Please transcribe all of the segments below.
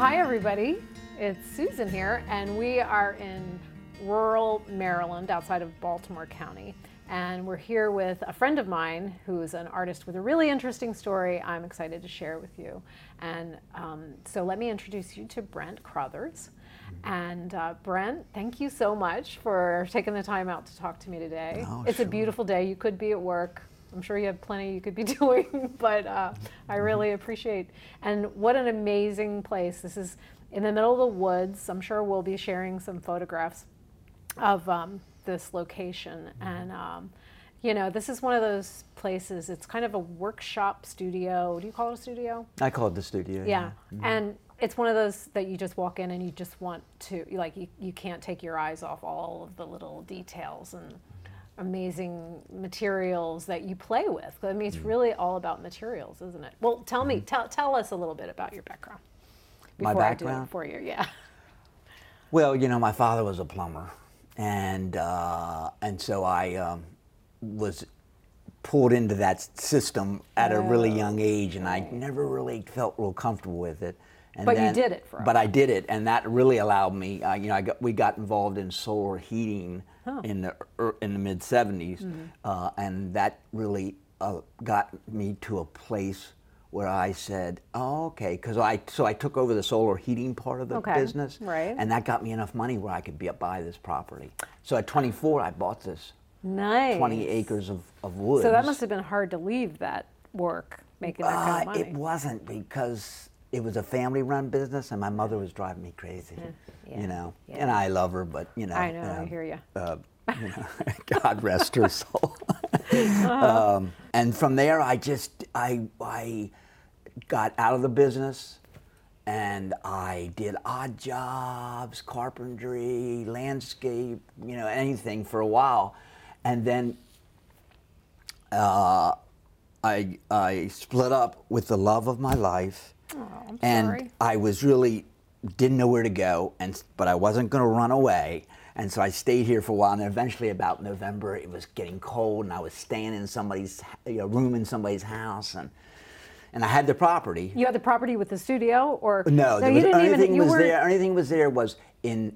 Hi everybody, it's Susan here, and we are in rural Maryland outside of Baltimore County, and we're here with a friend of mine who's an artist with a really interesting story I'm excited to share with you. And so let me introduce you to Brent Crothers. And Brent, thank you so much for taking the time out to talk to me today. It's a beautiful day. You could be at work. I'm sure you have plenty you could be doing, but I really appreciate. And what an amazing place. This is in the middle of the woods. I'm sure we'll be sharing some photographs of this location. And you know, this is one of those places, it's kind of a workshop studio. Do you call it a studio? I call it the studio. Yeah. And it's one of those that you just walk in and you just want to, like, you can't take your eyes off all of the little details and amazing materials that you play with. I mean, it's really all about materials, isn't it? Well, tell me, tell us a little bit about your background. My background? I do it for you, yeah. Well, you know, my father was a plumber, and so I was pulled into that system at a really young age, and I never really felt real comfortable with it. And but you did it for us. But I did it, and that really allowed me. You know, we got involved in solar heating in the mid '70s, and that really got me to a place where I said, "Oh, okay," because I took over the solar heating part of the business, right? And that got me enough money where I could buy this property. So at 24, I bought this. Nice. 20 acres of woods. So that must have been hard to leave that work, making that kind of money. It wasn't, because it was a family-run business, and my mother was driving me crazy. You know, and I love her, but you know. I know, I hear you. You know, God rest her soul. And from there, I got out of the business, and I did odd jobs, carpentry, landscape, you know, anything for a while. And then I split up with the love of my life. Oh, I'm and sorry. I was really didn't know where to go, but I wasn't going to run away. And so I stayed here for a while, and eventually about November, it was getting cold, and I was staying in somebody's room in somebody's house, and I had the property. You had the property with the studio, or no? You didn't anything even. Was there? Anything was there was in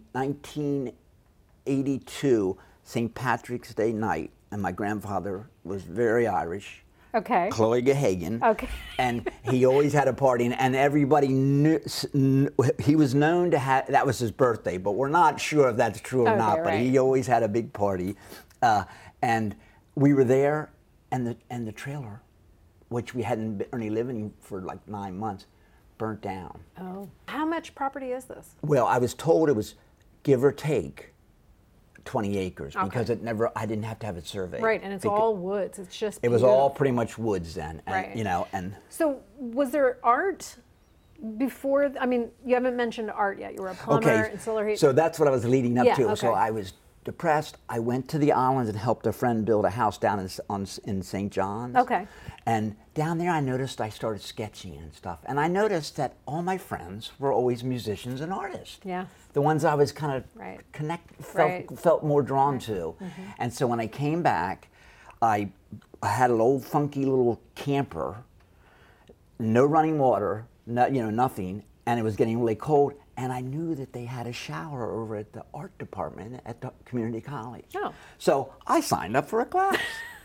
1982, St. Patrick's Day night, and my grandfather was very Irish. Okay. Chloe Gahagan. Okay. And he always had a party, and everybody knew he was known to have. That was his birthday, but we're not sure if that's true or not. But right. he always had a big party, and we were there, and the trailer, which we hadn't been only living for like 9 months, burnt down. Oh. How much property is this? Well, I was told it was, give or take, 20 acres, because I didn't have to have it surveyed. Right, and it's all woods. It's just It was all pretty much woods then, and, right. you know, and. So was there art before? I mean, you haven't mentioned art yet. You were a plumber and solar heat. So that's what I was leading up to. Okay. So I was depressed. I went to the islands and helped a friend build a house down in St. John's. Okay. And down there, I started sketching and stuff. And I noticed that all my friends were always musicians and artists. Yeah. The ones I was kind of felt more drawn to. And so when I came back, I had an old funky little camper, no running water, nothing, and it was getting really cold. And I knew that they had a shower over at the art department at the community college. Oh. So I signed up for a class.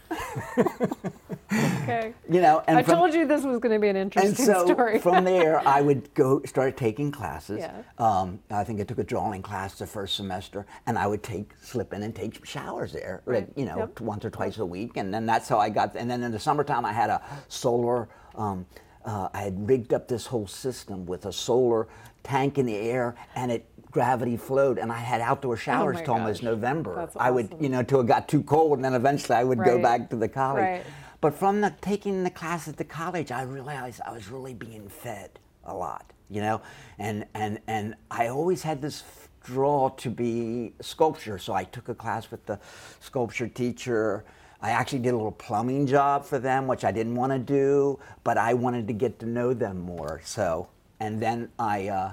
Okay. You know, and I told you this was going to be an interesting story. From there, I would start taking classes. Yeah. I think I took a drawing class the first semester, and I would slip in and take showers there, Right. once or twice a week, and then that's how I got. And then in the summertime, I had a solar. I had rigged up this whole system with a solar tank in the air, and it gravity flowed, and I had outdoor showers till almost November. That's I would, awesome. till it got too cold, and then eventually I would go back to the college. Right. But from taking the class at the college, I realized I was really being fed a lot, and I always had this draw to be a sculpture, so I took a class with the sculpture teacher. I actually did a little plumbing job for them, which I didn't want to do, but I wanted to get to know them more. So, and then I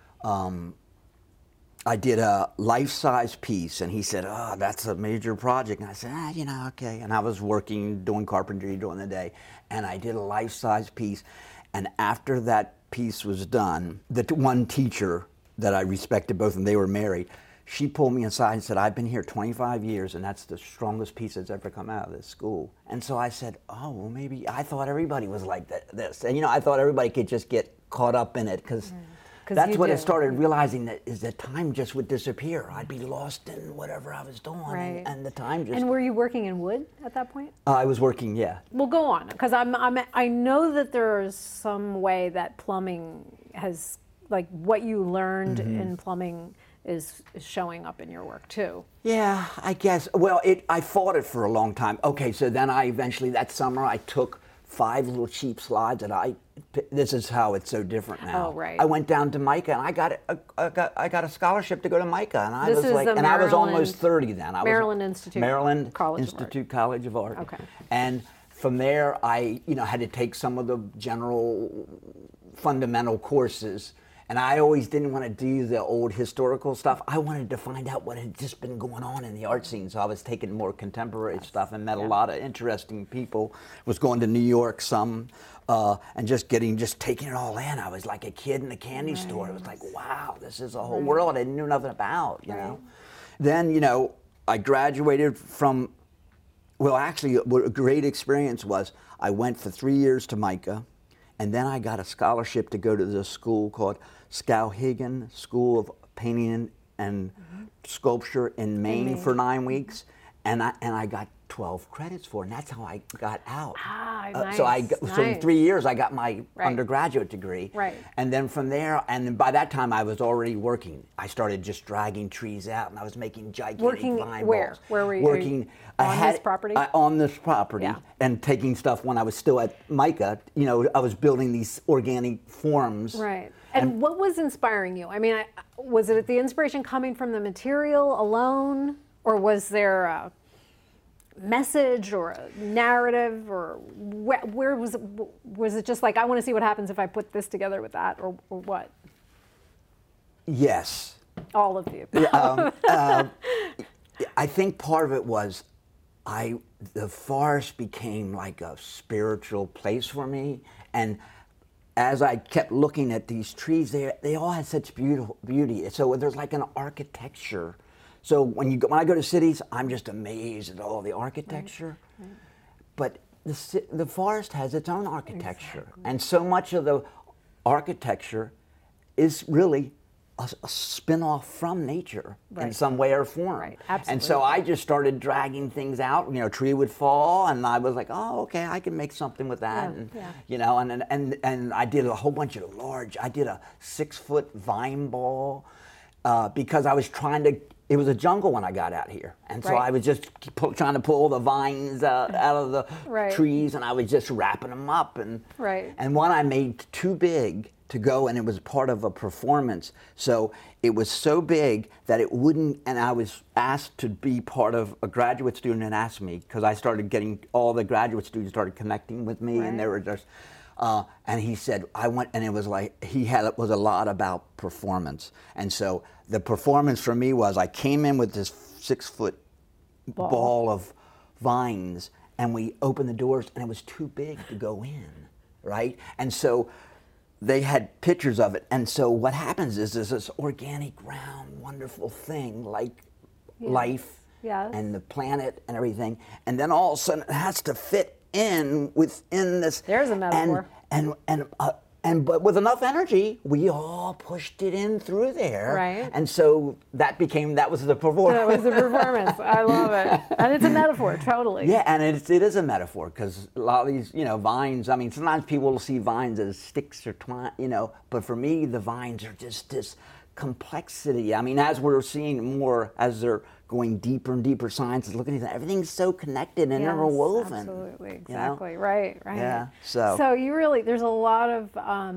did a life-size piece, and he said, "Oh, that's a major project." And I said, okay. And I was working, doing carpentry during the day, and I did a life-size piece. And after that piece was done, the one teacher that I respected both, and they were married, she pulled me aside and said, I've been here 25 years and that's the strongest piece that's ever come out of this school. And so I said, oh, well, maybe I thought everybody was like this. And I thought everybody could just get caught up in it because that's what it started realizing, that is that time just would disappear. I'd be lost in whatever I was doing, and the time just. And were you working in wood at that point? I was working, yeah. Well, go on, because I know that there is some way that plumbing has, like, what you learned in plumbing is showing up in your work too. Yeah, I guess. Well, I fought it for a long time. Okay, so then I eventually, that summer, I took 5 little cheap slides, and this is how it's so different now. Oh, right. I went down to MICA, and I got a scholarship to go to MICA, and I was almost 30 then. Maryland Institute College of Art. Okay. And from there, I had to take some of the general fundamental courses. And I always didn't want to do the old historical stuff. I wanted to find out what had just been going on in the art scene. So I was taking more contemporary stuff and met a lot of interesting people. Was going to New York some, and just taking it all in. I was like a kid in a candy store. It was like, wow, this is a whole world I knew nothing about, you know. Then, I graduated from, well, actually, what a great experience was, I went for 3 years to MICA, and then I got a scholarship to go to this school called Skowhegan School of Painting and Sculpture in Maine for 9 weeks, and I got 12 credits for it, and that's how I got out. Nice. So in 3 years I got my undergraduate degree. Right. And then from there, and by that time I was already working. I started just dragging trees out, and I was making gigantic vine balls. Where were you? Working on this property? On this property, and taking stuff when I was still at MICA. I was building these organic forms. Right. And what was inspiring you? I mean, was it the inspiration coming from the material alone, or was there a message or a narrative, or where was it just like, I want to see what happens if I put this together with that, or what? Yes. All of you. I think part of it was the forest became like a spiritual place for me, and as I kept looking at these trees, they all had such beauty. So there's like an architecture. So when I go to cities, I'm just amazed at all the architecture. Right. But the forest has its own architecture, and so much of the architecture is really a spin-off from nature in some way or form. Right. Absolutely. And so I just started dragging things out. A tree would fall, and I was like, oh, okay, I can make something with that. And I did a whole bunch of I did a 6-foot vine ball because I was trying to. It was a jungle when I got out here, and so I was just trying to pull the vines out of the trees, and I was just wrapping them up. And one I made too big to go, and it was part of a performance. So it was so big that it wouldn't, and I was asked to be part of, a graduate student and asked me, because I started getting, all the graduate students started connecting with me, and they were just, and he said, and it was like, it was a lot about performance. And so the performance for me was, I came in with this 6-foot ball of vines, and we opened the doors, and it was too big to go in, right? And so they had pictures of it, and so what happens is there's this organic, round, wonderful thing like life and the planet and everything, and then all of a sudden it has to fit in within this. There's a metaphor. But with enough energy, we all pushed it in through there. Right. And so that was the performance. That was the performance. I love it. And it's a metaphor, totally. Yeah, and it is a metaphor, because a lot of these, vines, I mean, sometimes people will see vines as sticks or twine, but for me, the vines are just this complexity. I mean, as we're seeing more, as they're going deeper and deeper, science is looking at that, everything's so connected and interwoven. Absolutely, exactly, right. Yeah, so you really, there's a lot of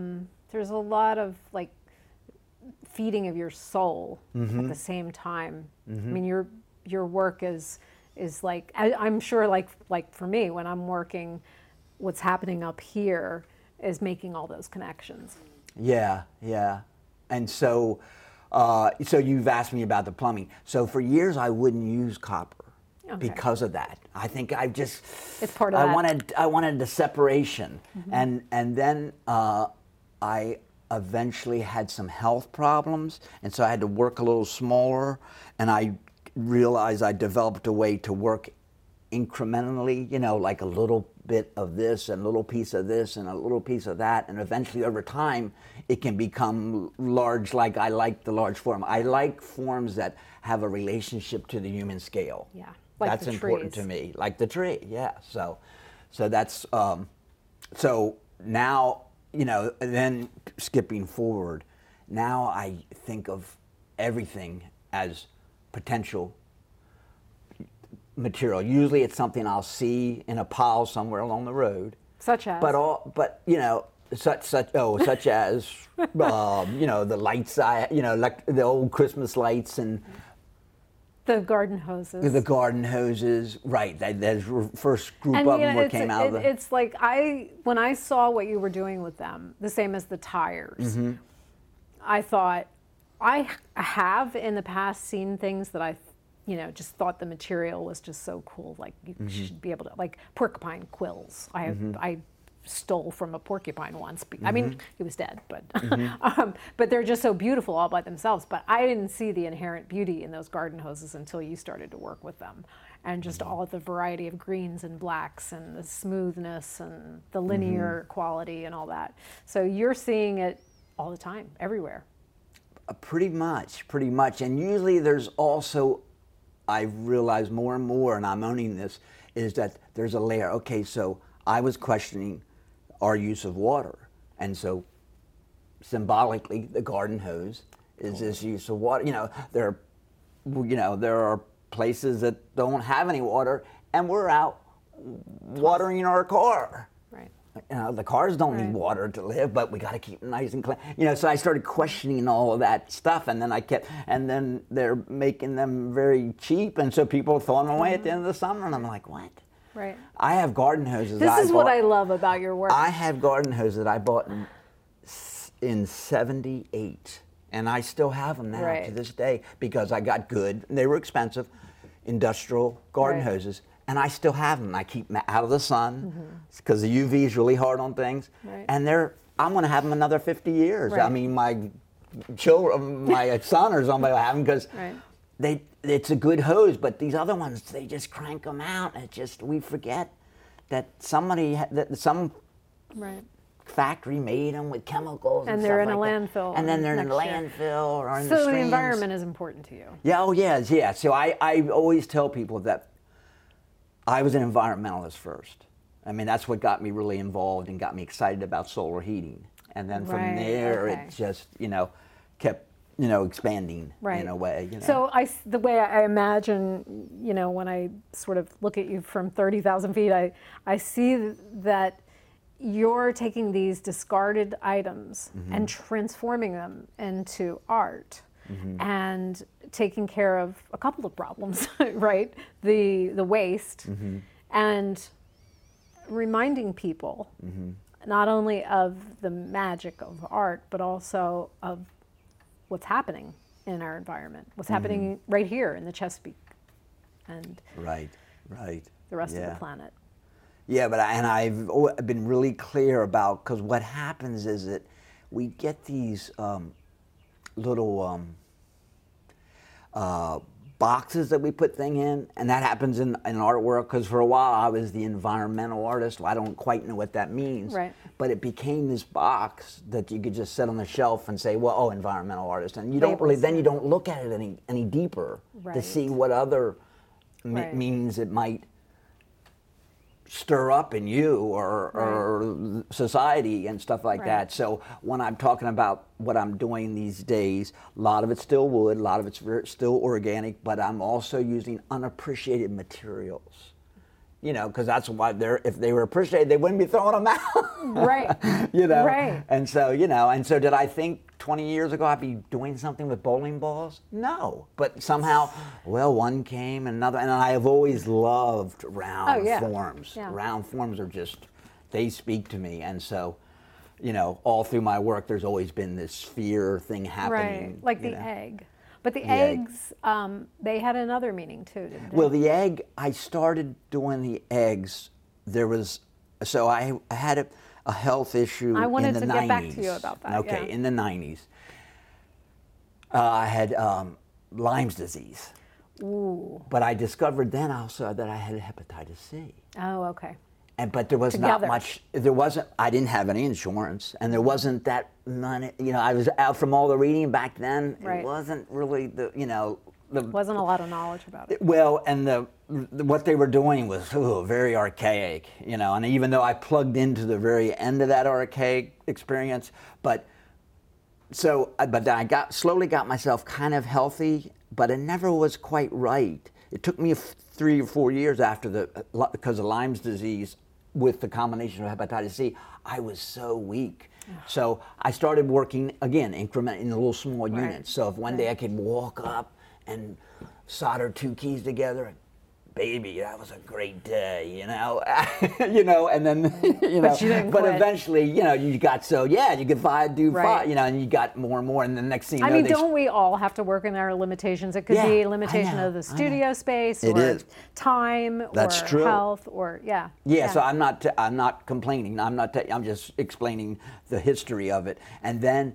like feeding of your soul at the same time. I mean, your work is like, I'm sure, like for me, when I'm working, what's happening up here is making all those connections. Yeah. And so you've asked me about the plumbing. So for years I wouldn't use copper because of that. I think it's part of that. I wanted the separation, and then I eventually had some health problems, and so I had to work a little smaller, and I realized I developed a way to work incrementally, like a little bit of this and a little piece of this and a little piece of that, and eventually over time it can become large. Like I like the large form. I like forms that have a relationship to the human scale. Yeah, like that's the important trees. to me, like the tree. Yeah, so that's so now, then skipping forward, now I think of everything as potential material. Usually it's something I'll see in a pile somewhere along the road. Such as? Such as, the lights, like the old Christmas lights and the garden hoses. the garden hoses, right? There's first group And of them that came out of the. it's like when I saw what you were doing with them, the same as the tires, I thought, I have in the past seen things that I just thought the material was just so cool. Like you should be able to, like porcupine quills. I stole from a porcupine once. I mean, he was dead, but but they're just so beautiful all by themselves. But I didn't see the inherent beauty in those garden hoses until you started to work with them, and just all of the variety of greens and blacks and the smoothness and the linear quality and all that. So you're seeing it all the time, everywhere. Pretty much. And usually there's also, I realize more and more, and I'm owning this, is that there's a layer. Okay, so I was questioning our use of water. And so symbolically, the garden hose is this use of water. There are places that don't have any water, and we're out watering our car. Right. The cars don't need water to live, but we got to keep them nice and clean. So I started questioning all of that stuff, and then they're making them very cheap, and so people throw them away at the end of the summer, and I'm like, what? Right. I have garden hoses. This is what I love about your work. I have garden hoses that I bought in '78, and I still have them now to this day because I got good. They were expensive, industrial garden hoses. And I still have them. I keep them out of the sun because the UV is really hard on things. Right. And I'm going to have them another 50 years. Right. I mean, my children, my son or somebody will have them because it's a good hose. But these other ones, they just crank them out. And we forget that some factory made them with chemicals. And they're in stuff a like that. landfill. And then they're in a next year. landfill or in the So the streams. environment is important to you. Yeah, yeah. So I always tell people that I was an environmentalist first. I mean, that's what got me really involved and got me excited about solar heating. And then from there, it just, kept, expanding in a way. So the way I imagine, when I sort of look at you from 30,000 feet, I see that you're taking these discarded items and transforming them into art. And taking care of a couple of problems, right? The waste, and reminding people not only of the magic of art, but also of what's happening in our environment, what's happening right here in the Chesapeake, and the rest of the planet. Yeah, but I've been really clear about, because what happens is that we get these little boxes that we put things in, and that happens in artwork, because for a while I was the environmental artist. Well, I don't quite know what that means, but it became this box that you could just set on the shelf and say, well, environmental artist, and you don't really, then you don't look at it any deeper to see what other meanings it might stir up in you or society and stuff like that. So when I'm talking about what I'm doing these days, a lot of it's still wood, a lot of it's still organic, but I'm also using unappreciated materials. Because that's why if they were appreciated, they wouldn't be throwing them out. And so did I think 20 years ago I'd be doing something with bowling balls? No. But somehow, one came, another, and I have always loved round forms. Yeah. Round forms are they speak to me. And so, all through my work, there's always been this sphere thing happening. Right, like the egg. But the eggs, they had another meaning too, didn't they? Well, the egg, I started doing the eggs. I had a health issue I wanted in the to 90s. get back to you about that. Okay, yeah. in the 90s. I had Lyme's disease. Ooh. But I discovered then also that I had hepatitis C. Oh, okay. But there was Together. not much, I didn't have any insurance, and there wasn't that money, I was out from all the reading back then. Right. It wasn't really Wasn't a lot of knowledge about it. well, and what they were doing was very archaic, and even though I plugged into the very end of that archaic experience, but then I slowly got myself kind of healthy, but it never was quite right. It took me 3 or 4 years after because of Lyme's disease with the combination of hepatitis C, I was so weak. So I started working, again, in little small units. So if one day I could walk up and solder 2 keys together, baby, that was a great day, and then, But you didn't quit. eventually, you got you could do 5, and you got more and more, and the next thing you know, don't we all have to work in our limitations? It could be a limitation of the studio space, It or is. time, That's or true. health, or Yeah, so I'm not complaining. I'm just explaining the history of it. And then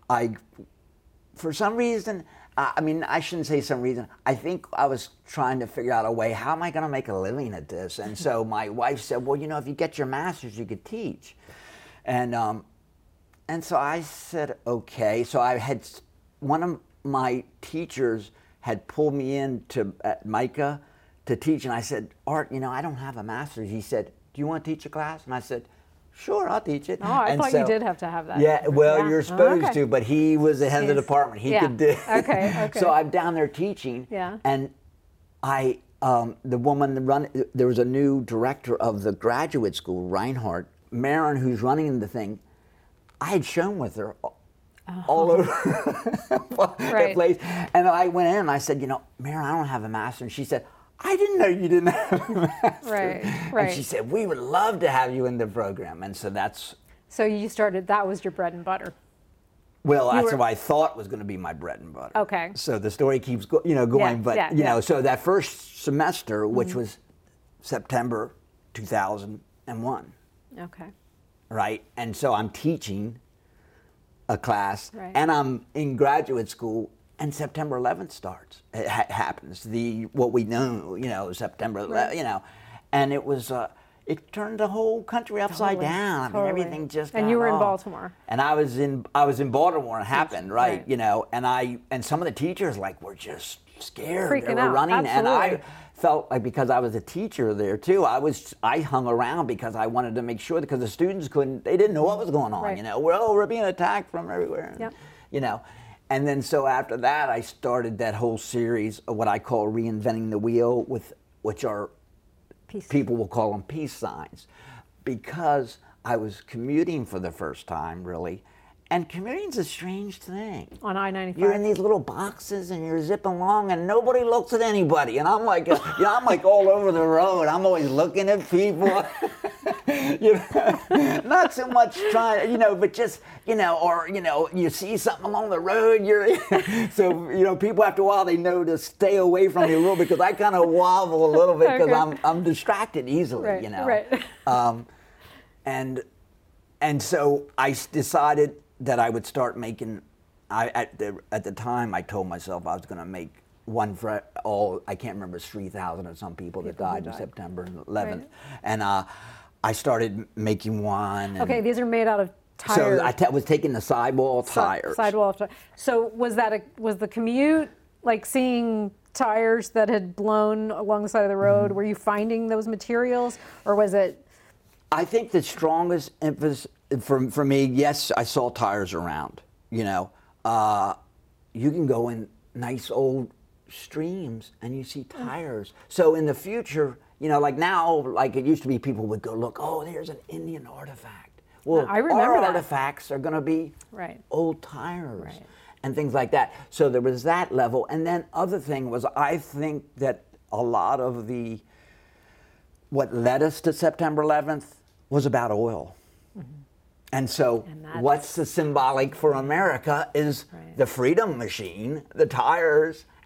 for some reason, I shouldn't say some reason. I think I was trying to figure out a way, how am I going to make a living at this? And so my wife said, well, if you get your master's, you could teach. And so I said, okay. So I had, one of my teachers had pulled me in at MICA to teach. And I said, Art, I don't have a master's. He said, do you want to teach a class? And I said, sure, I'll teach it. Oh, I thought you did have to have that. Yeah, well, Yeah. you're supposed okay. to, but he was the head of the department. He could do. Okay. So I'm down there teaching. Yeah. And the woman there was a new director of the graduate school, Reinhardt. Marin, who's running the thing, I had shown with her all over the place. And I went in and I said, Marin, I don't have a master. And she said, I didn't know you didn't have a master. Right. And she said, we would love to have you in the program. And so that's... So you started, that was your bread and butter. Well, that's what I thought was going to be my bread and butter. Okay. So the story keeps going, but so that first semester, which was September 2001. Okay. Right? And so I'm teaching a class, Right. and I'm in graduate school, and September 11th starts. It happens. What we know, September 11th, and it was it turned the whole country upside down. I mean, everything just. And you were in Baltimore. And I was in Baltimore, and it happened, right? Right. And some of the teachers were just scared. Freaking they were out. running, and I Absolutely. felt like, because I was a teacher there too, I hung around because I wanted to make sure, because the students they didn't know what was going on. Right. We're being attacked from everywhere. Yep. And then so after that, I started that whole series of what I call Reinventing the Wheel, which are Peace. people will call them peace signs, because I was commuting for the first time, really. And commuting's a strange thing. On I-95. You're in these little boxes and you're zipping along and nobody looks at anybody. And I'm like, I'm like all over the road. I'm always looking at people. Not so much trying, but just, or, you see something along the road. So, people after a while, they know to stay away from you a little bit, because I kind of wobble a little bit because Okay. I'm distracted easily, Right. And so I decided that I would start making. At the time, I told myself I was going to make one for all. I can't remember, it's 3,000 or some people that died on September 11th, Right. and I started making one. And Okay, these are made out of tires. so I was taking the sidewall tires. Sidewall tires. So was the commute like seeing tires that had blown along the side of the road? Mm-hmm. Were you finding those materials, or was it? I think the strongest emphasis for me, yes, I saw tires around. You can go in nice old streams and you see tires. So in the future, like now, like it used to be, people would go look, oh, there's an Indian artifact. Well, I remember our that. artifacts are going to be Right. old tires Right. and things like that. So there was that level. And then other thing was, I think that a lot of what led us to September 11th was about oil. And so what's the symbolic for America is Right. the freedom machine, the tires,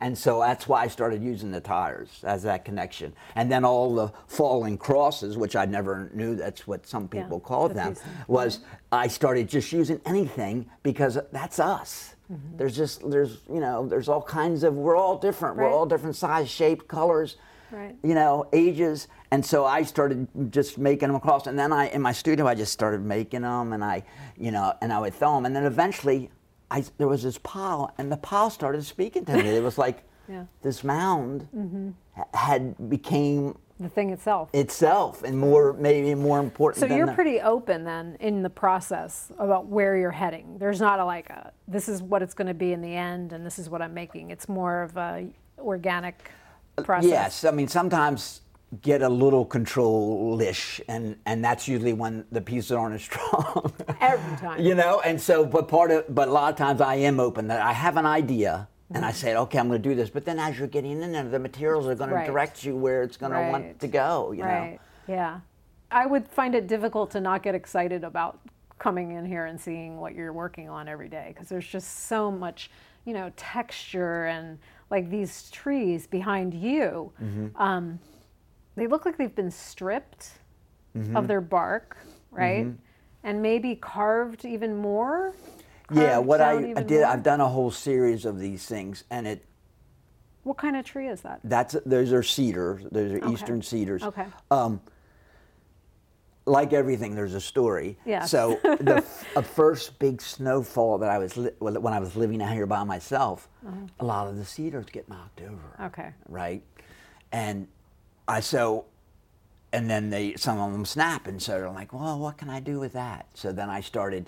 And so that's why I started using the tires as that connection. And then all the falling crosses, which I never knew that's what some people called the them, piecing. was I started just using anything because that's us. There's all kinds of, we're all different. We're Right. all different size, shape, colors, Right. ages. And so I started just making them across. And then in my studio, I just started making them, and I would film them. And then eventually, there was this pile, and the pile started speaking to me. It was like Yeah. this mound had became The thing itself. and maybe more important. So than you're pretty open then in the process about where you're heading. There's not this is what it's going to be in the end, and this is what I'm making. It's more of a organic process. Yes, I mean sometimes get a little control-ish, and that's usually when the pieces aren't as strong. Every time. And so, but a lot of times I am open that I have an idea, and I say, okay, I'm going to do this. But then as you're getting in there, the materials are going to Right. direct you where it's going to want to go. You know. Right. Yeah. I would find it difficult to not get excited about coming in here and seeing what you're working on every day, because there's just so much, texture, and like these trees behind you. They look like they've been stripped of their bark, right? And maybe carved even more. Yeah, what I even did, more? I've done a whole series of these things, and What kind of tree is that? those are cedars. Those are eastern cedars. Okay. Like everything, there's a story. Yes. So the first big snowfall that when I was living out here by myself, a lot of the cedars get knocked over. Okay. Right, and and then some of them snap, and so I'm like, well, what can I do with that? So then I started,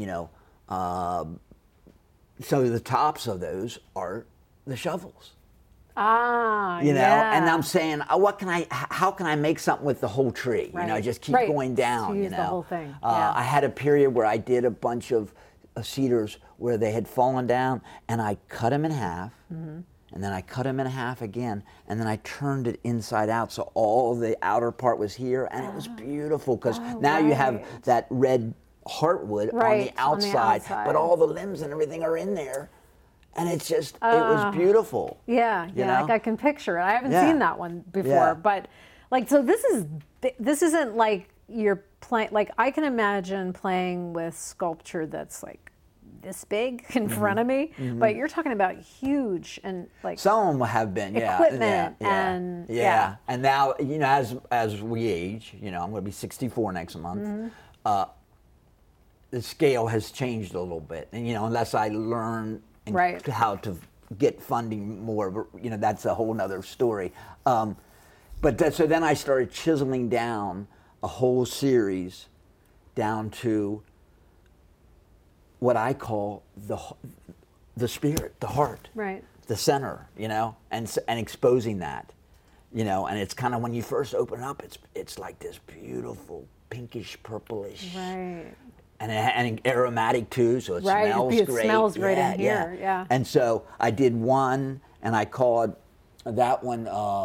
so the tops of those are the shovels. Yeah. And I'm saying, how can I make something with the whole tree? Right. Just keep Right. going down. To use the whole thing. Yeah. I had a period where I did a bunch of cedars where they had fallen down, and I cut them in half, and then I cut them in half again, and then I turned it inside out, so all the outer part was here, and it was beautiful because now you have right. that red heartwood Right, on the outside, but all the limbs and everything are in there. And it's just, it was beautiful. Yeah, know? like I can picture it. I haven't Yeah. seen that one before, Yeah. but so this isn't like you're playing, like I can imagine playing with sculpture that's like this big in front of me, but you're talking about huge and like Some of them have been, equipment and yeah. And now, as we age, I'm going to be 64 next month. The scale has changed a little bit, and unless I learn Right. how to get funding more, that's a whole nother story. So then I started chiseling down a whole series down to what I call the spirit, the heart, right. the center, and exposing that, and it's kind of when you first open it up, it's like this beautiful pinkish purplish, Right. and aromatic too, so it Right, smells it great. smells great in here, yeah. And so I did one, and I called that one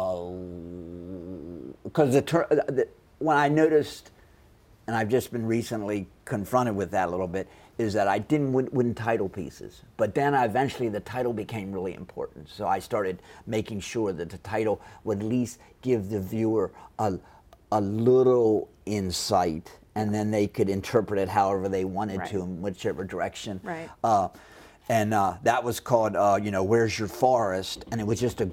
because when I noticed, and I've just been recently confronted with that a little bit, is that I wouldn't title pieces. But then eventually the title became really important. So I started making sure that the title would at least give the viewer a little insight, and then they could interpret it however they wanted Right. to, in whichever direction. Right. That was called, Where's Your Forest? And it was just a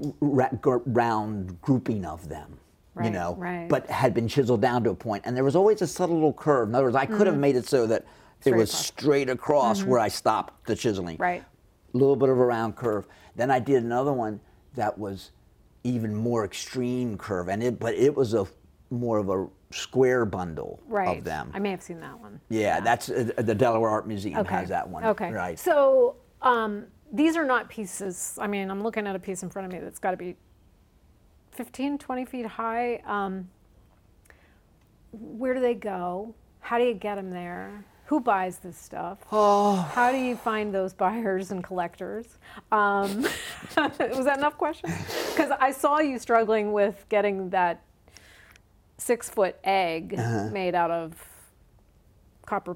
round grouping of them. Right, right. But had been chiseled down to a point, and there was always a subtle little curve. In other words, I could have made it so that it was across. straight across where I stopped the chiseling. Right. A little bit of a round curve. Then I did another one that was even more extreme curve, but it was more of a square bundle Right. of them. I may have seen that one. Yeah, that's the Delaware Art Museum has that one. Okay. Right. So these are not pieces. I mean, I'm looking at a piece in front of me that's got to be 15, 20 feet high. Where do they go? How do you get them there? Who buys this stuff? How do you find those buyers and collectors? Was that enough questions? Because I saw you struggling with getting that 6-foot egg made out of copper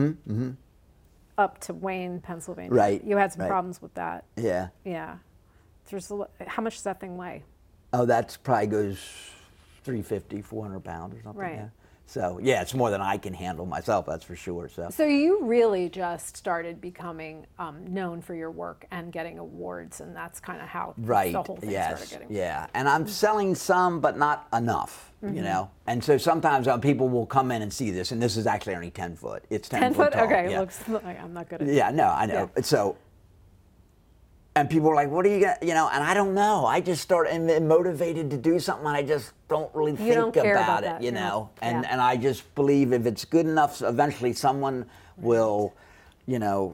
piping up to Wayne, Pennsylvania. Right, You had some right. problems with that. Yeah. Yeah. How much does that thing weigh? Oh, that's probably goes 350, 400 pounds or something. Right. Yeah. So yeah, it's more than I can handle myself. That's for sure. So you really just started becoming known for your work and getting awards, and that's kind of how Right. the whole thing started getting. Yeah. And I'm selling some, but not enough. You know. And so sometimes people will come in and see this, and this is actually only 10 foot. It's 10 foot tall. Okay. Yeah. Looks like I'm not good at. Yeah. No, I know. Yeah. So. And people are like, "What are you gonna?" You know, and I don't know. I just start and motivated to do something. And I just don't really think don't care about it. that, You yeah. know, Yeah. and I just believe if it's good enough, eventually someone will, you know,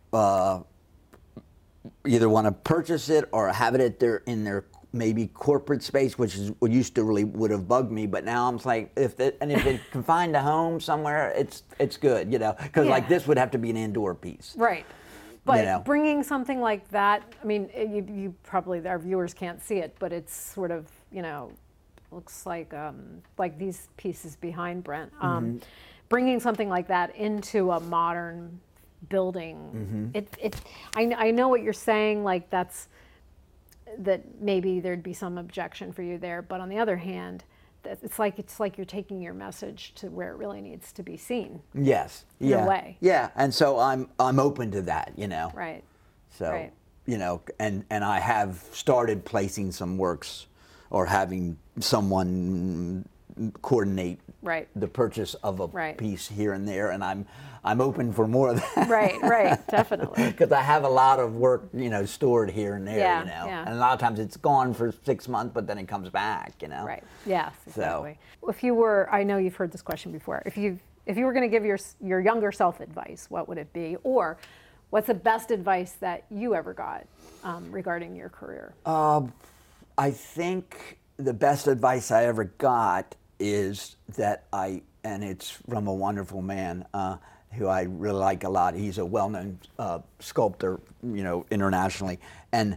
either want to purchase it or have it at in their maybe corporate space, which is what used to really would have bugged me. But now I'm like, if it can find a home somewhere, it's good. You know, because like this would have to be an indoor piece. Right. But You know. bringing something like that, I mean, you probably, our viewers can't see it, but it's sort of, you know, looks like these pieces behind Brent. Bringing something like that into a modern building, I know what you're saying, like that maybe there'd be some objection for you there, but on the other hand, it's like you're taking your message to where it really needs to be seen. Yes. In Yeah. a way. Yeah. And so I'm open to that, you know. Right. So, Right. you know, and I have started placing some works or having someone coordinate Right. the purchase of a Right. piece here and there, and I'm open for more of that. Right, definitely. Because I have a lot of work, you know, stored here and there, Yeah, you know. yeah. And a lot of times it's gone for 6 months, but then it comes back, you know. Right. Yes, exactly. If you were, I know you've heard this question before. If you were going to give your younger self advice, what would it be? Or what's the best advice that you ever got regarding your career? I think the best advice I ever got is that and it's from a wonderful man who I really like a lot. He's a well-known sculptor, you know, internationally. And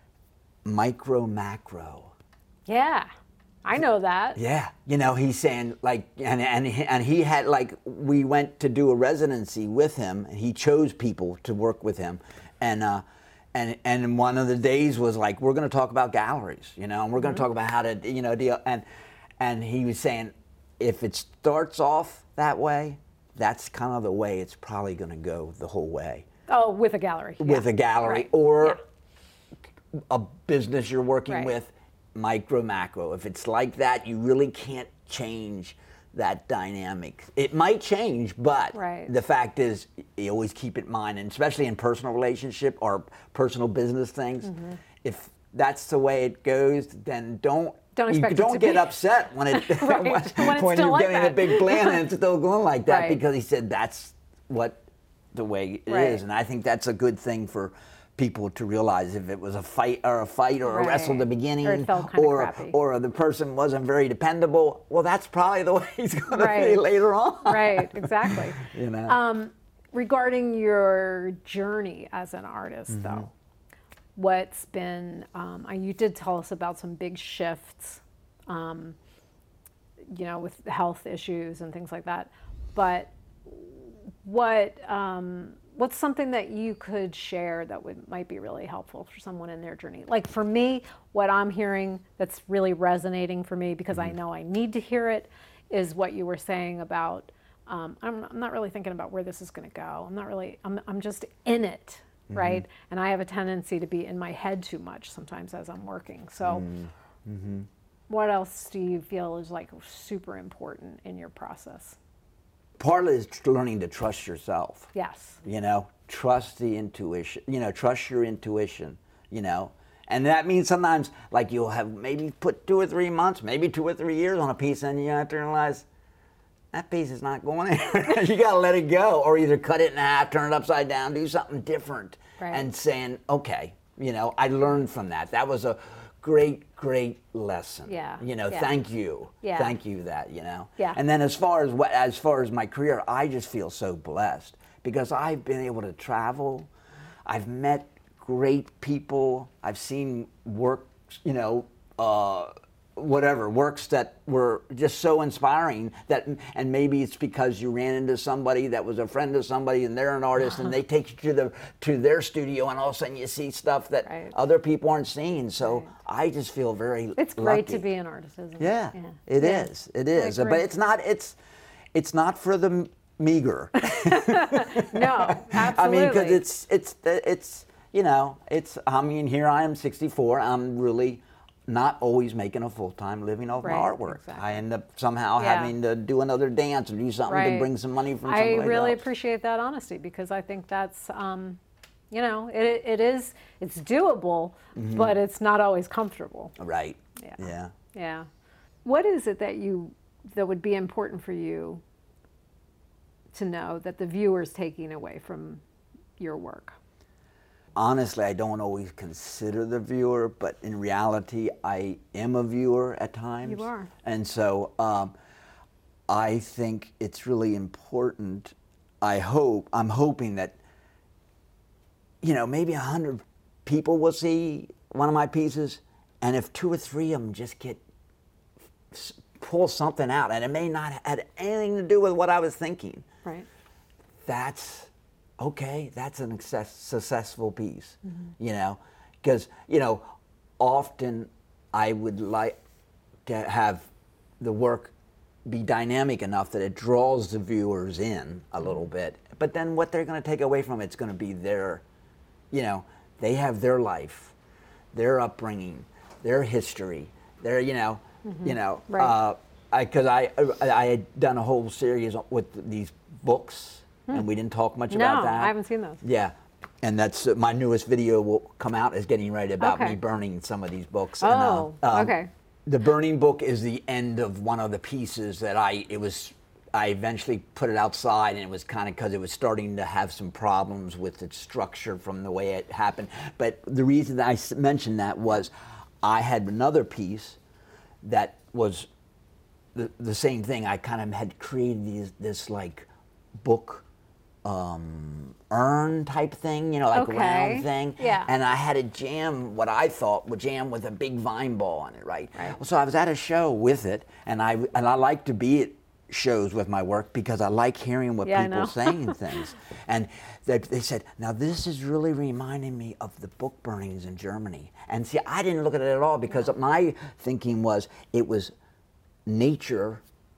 micro macro. Yeah, I know that. Yeah, you know, he's saying like, and he had like, we went to do a residency with him, and he chose people to work with him, and one of the days was like, we're going to talk about galleries, you know, and we're going to talk about how to, you know, deal, and he was saying, if it starts off that way, that's kind of the way it's probably going to go the whole way. Oh, with a gallery. With Yeah. a gallery Right. or a business you're working Right. with, micro macro. If it's like that, you really can't change that dynamic. It might change, but Right. the fact is, you always keep it in mind, and especially in personal relationship or personal business things. If that's the way it goes, then don't expect it to get be. upset when it Right. When it's still you're like getting that. a big plan and it's still going like that, Right. because he said that's what the way it Right. is, and I think that's a good thing for people to realize. If it was a fight or a wrestle at the Right. beginning, Or it felt kinda crappy. or the person wasn't very dependable, well, that's probably the way he's going to be Right. later on. Right, exactly. You know. Regarding your journey as an artist, Mm-hmm. though, what's been, you did tell us about some big shifts, you know, with health issues and things like that, but what's something that you could share that might be really helpful for someone in their journey? Like for me, what I'm hearing that's really resonating for me, because I know I need to hear it, is what you were saying about, I'm not really thinking about where this is going to go. I'm just in it, right? And I have a tendency to be in my head too much sometimes as I'm working. So what else do you feel is like super important in your process? Part of it is learning to trust yourself. Yes. You know, trust the intuition. You know, trust your intuition. You know, and that means sometimes like you'll have maybe put 2 or 3 months, maybe 2 or 3 years on a piece, and you have to realize that piece is not going anywhere. You got to let it go, or either cut it in half, turn it upside down, do something different, Right. and saying, okay, you know, I learned from that. That was a great lesson. Yeah, You know, yeah. thank you. Yeah. Thank you that, you know. Yeah. And then as far as my career, I just feel so blessed because I've been able to travel. I've met great people. I've seen work, you know, whatever works that were just so inspiring that, and maybe it's because you ran into somebody that was a friend of somebody and they're an artist and they take you to their studio, and all of a sudden you see stuff that other people aren't seeing. So I just feel very It's great to be an artist, isn't it? Yeah, it is. It is. But it's not for the meager. No, absolutely. I mean, because it's I mean, here I am 64. I'm really not always making a full-time living off my artwork. Exactly. I end up somehow having to do another dance or do something to bring some money from somebody else. I really appreciate that honesty, because I think that's, it's doable, but it's not always comfortable. Right. Yeah. Yeah. What is it that would be important for you to know that the viewer's taking away from your work? Honestly, I don't always consider the viewer, but in reality, I am a viewer at times. You are. And so I think it's really important. I'm hoping that, maybe 100 people will see one of my pieces, and if 2 or 3 of them just pull something out, and it may not have anything to do with what I was thinking. Right. That's okay, that's a successful piece, because, often I would like to have the work be dynamic enough that it draws the viewers in a little bit, but then what they're going to take away from it's going to be their, they have their life, their upbringing, their history, their, Right. Because I had done a whole series with these books, and we didn't talk much about that. No, I haven't seen those. Yeah, and that's my newest video will come out is getting ready about me burning some of these books. Oh, and, okay. The burning book is the end of one of the pieces that I eventually put it outside, and it was kind of because it was starting to have some problems with its structure from the way it happened. But the reason that I mentioned that was I had another piece that was the same thing. I kind of had created this like book urn type thing, like a round thing. Yeah. And I had what I thought would jam with a big vine ball on it, right? Well, so I was at a show with it, and I like to be at shows with my work because I like hearing what people are saying and things. And they said, now this is really reminding me of the book burnings in Germany. And see, I didn't look at it at all because my thinking was it was nature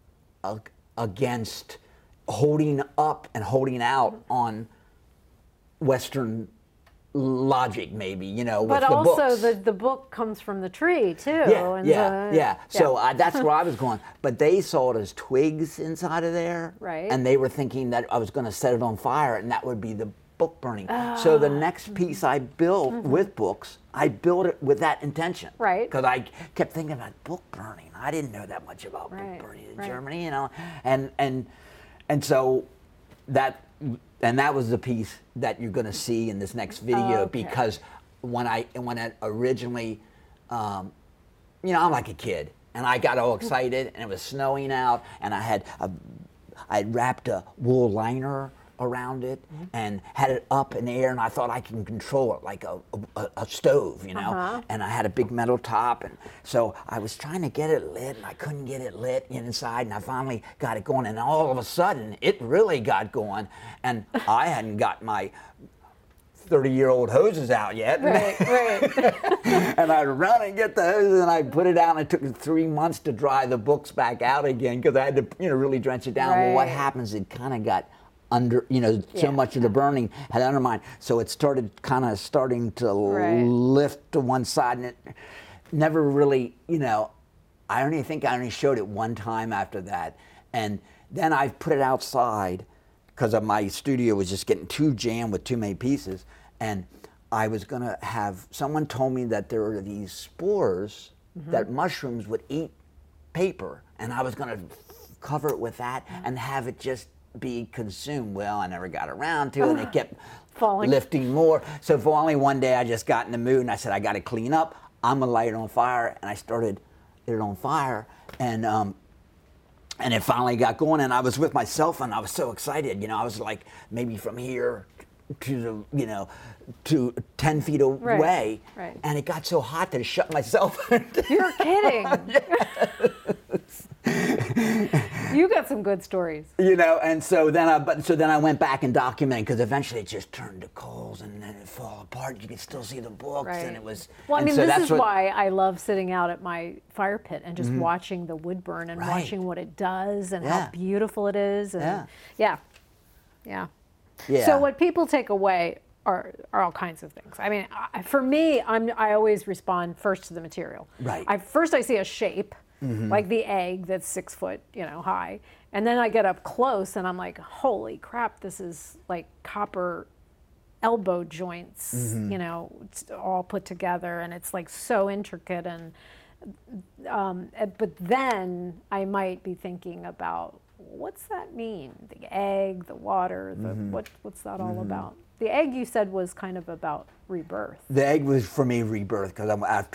against holding up and holding out on Western logic, maybe, with the books. But also the book comes from the tree, too. Yeah. So that's where I was going. But they saw it as twigs inside of there. Right. And they were thinking that I was going to set it on fire, and that would be the book burning. So the next piece I built with books, I built it with that intention. Right. Because I kept thinking about book burning. I didn't know that much about book burning in Germany, And so that was the piece that you're going to see in this next video because when I originally, I'm like a kid, and I got all excited, and it was snowing out, and I wrapped a wool liner around it and had it up in the air, and I thought I can control it like a stove, and I had a big metal top, and so I was trying to get it lit, and I couldn't get it lit inside, and I finally got it going, and all of a sudden it really got going, and I hadn't got my 30-year-old hoses out yet. Right. And I'd run and get the hoses, and I'd put it out, and it took 3 months to dry the books back out again because I had to really drench it down. Well, what happens, it kind of got under, so much of the burning had undermined. So it starting to lift to one side, and it never really, I only showed it one time after that. And then I put it outside because my studio was just getting too jammed with too many pieces. And I was going to someone told me that there were these spores that mushrooms would eat paper. And I was going to cover it with that and have it just be consumed. Well, I never got around to it, and it kept lifting more. So finally one day I just got in the mood, and I said, I got to clean up. I'm going to light it on fire. And I started it on fire, and it finally got going, and I was with myself, and I was so excited. I was like maybe from here to the, to 10 feet away, right. and it got so hot that it shut myself. You're kidding. You got some good stories. And so then I went back and documented, because eventually it just turned to coals and then it fell apart. You could still see the books, Right. and it was. Well, I and mean, so this that's is what, why I love sitting out at my fire pit and just watching the wood burn and Right. watching what it does and Yeah. how beautiful it is. And Yeah. Yeah. Yeah. So what people take away are all kinds of things. I mean, for me, I always respond first to the material. Right. First I see a shape, like the egg that's 6 foot, high, and then I get up close and I'm like, holy crap, this is like copper elbow joints, it's all put together, and it's like so intricate. And but then I might be thinking about, what's that mean? The egg, the water, what's that all about? The egg, you said, was kind of about rebirth. The egg was for me rebirth, because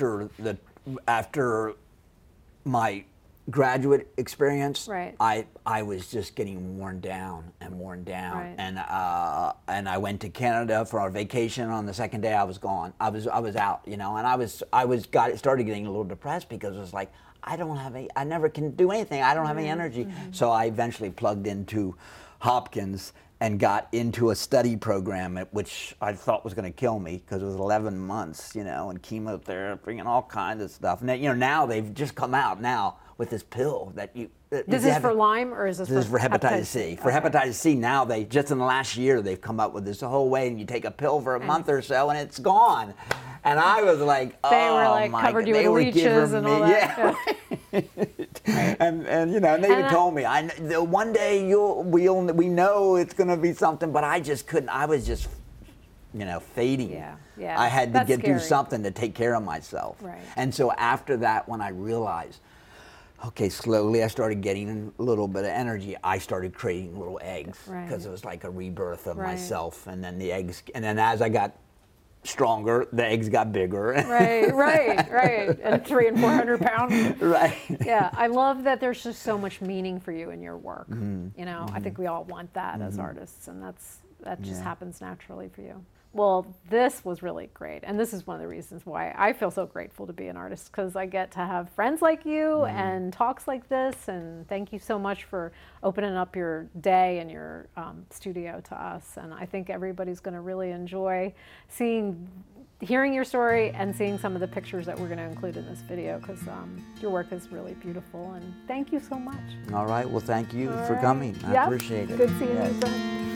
after my graduate experience, Right. I was just getting worn down and worn down, Right. and I went to Canada for our vacation. On the second day, I was gone. I was out, and I started getting a little depressed, because it was like, I never can do anything. I don't have any energy. So I eventually plugged into Hopkins and got into a study program, which I thought was going to kill me, because it was 11 months, and chemotherapy and all kinds of stuff. And now they've just come out now with this pill that you. This is for Lyme, or is this is for hepatitis C. For hepatitis C, now they just in the last year they've come up with this whole way, and you take a pill for a month or so, and it's gone. And I was like, they were oh like my covered God. you They with were leeches giving and me- all that. Yeah. And they even told me, one day we know it's going to be something, but I just couldn't. I was just, fading. Yeah. I had to That's do scary. something to take care of myself. Right. And so after that, when I realized, okay, slowly I started getting a little bit of energy, I started creating little eggs, Right. because it was like a rebirth of Right. myself. And then the eggs, and then as I got stronger, the eggs got bigger. Right. And 300 and 400 pounds. Right. Yeah, I love that there's just so much meaning for you in your work. I think we all want that as artists, and that just happens naturally for you. Well, this was really great, and this is one of the reasons why I feel so grateful to be an artist, because I get to have friends like you and talks like this, and thank you so much for opening up your day and your studio to us. And I think everybody's going to really enjoy hearing your story and seeing some of the pictures that we're going to include in this video, because your work is really beautiful, and thank you so much. All right. Well, thank you for All right. coming. I Yep. appreciate it. Good seeing Yes. you, friend.